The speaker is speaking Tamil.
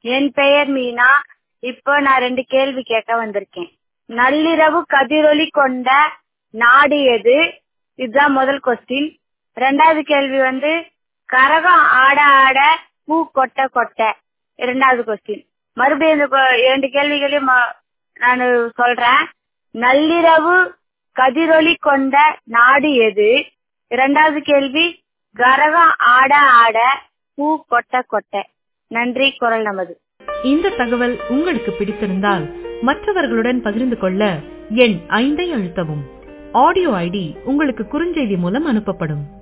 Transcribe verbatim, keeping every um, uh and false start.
என் பெயர் மீனா. இப்போ நான் ரெண்டு கேள்வி கேட்க வந்திருக்கேன். நள்ளிரவு கதிரொலி கொண்ட நாடு எது? இதுதான் முதல் கொஸ்டின். ரெண்டாவது கேள்வி வந்து கரகம் ஆட ஆட பூ கொட்ட கொட்ட, இரண்டாவது கொஸ்டின். மறுபடியும் இந்த கொ- இரண்டு கேள்விகளையும் நான் சொல்றேன். நள்ளிரவு கதிரொலி கொண்ட நாடு எது? இரண்டாவது கேள்வி கரகம் ஆட ஆட பூ கொட்ட கொட்ட. நன்றி. குரல் நமது. இந்த தகவல் உங்களுக்கு பிடித்திருந்தால் மற்றவர்களுடன் பகிர்ந்து கொள்ள எண் ஐந்தை அழுத்தவும். ஆடியோ ஐடி உங்களுக்கு குறுஞ்செய்தி மூலம் அனுப்பப்படும்.